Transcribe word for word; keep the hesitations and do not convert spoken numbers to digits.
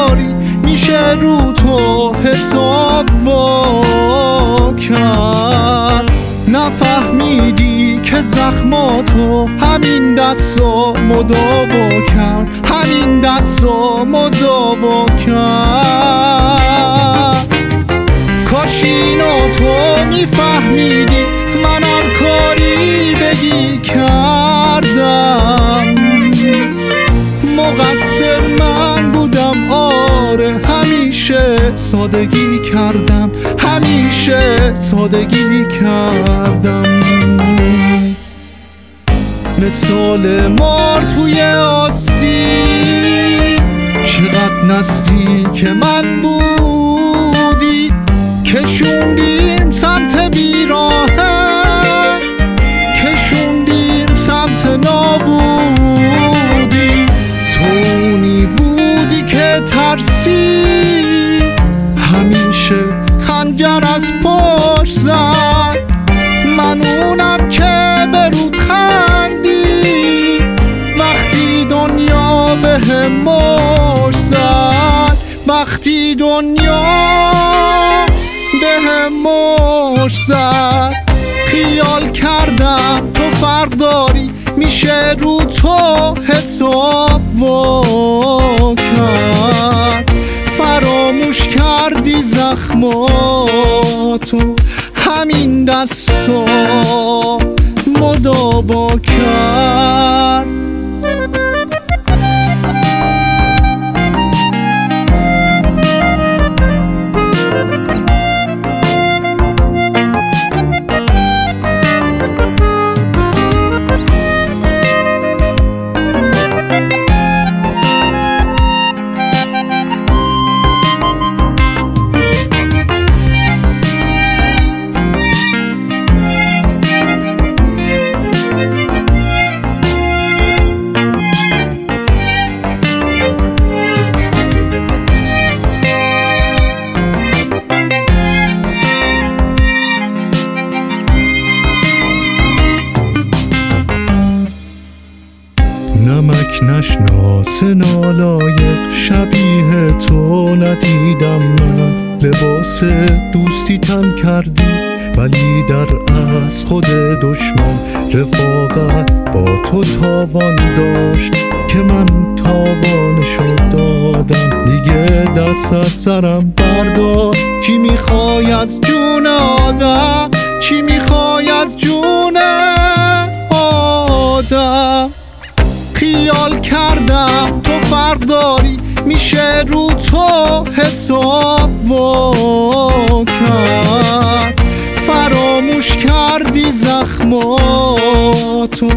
داری میشه رو تو حساب وا کرد. نفهمیدی که زخماتو همین دستا مداوا کرد، همین دستا مداوا کرد. کاش اینو تو میفهمیدی من هر کاری بگی کردم. مقصر من بودم آره، همیشه سادگی کردم، همیشه سادگی کردم. مثال مار توی آسیب، چقدر نزدیک من بودی، کشوندیم سمت بیراهه، کشوندیم سمت نابودی. تونی بودی که ترسی، همیشه خنجر از پشت زد. من اونم که برود خندی وقتی دنیا به هم مشت زد، وقتی دنیا به هم مشت زد. خیال کردم تو فرداری میشه رو تو حساب وا کرد. فراموش کردی زخماتو همین دستا مداوا کرد. نمک نشناس نالایق شبیه تو ندیدم من. لباس دوستی تن کردی ولی در از خود دشمن. رفاقت با تو تاوان داشت که من تاوانشو دادم. دیگه دست از سرم بردار، چی میخوای از جون آدم، چی میخوای از جون آدم. خیال کردم تو فرداری میشه رو تو حساب وا کرد. فراموش کردی زخماتو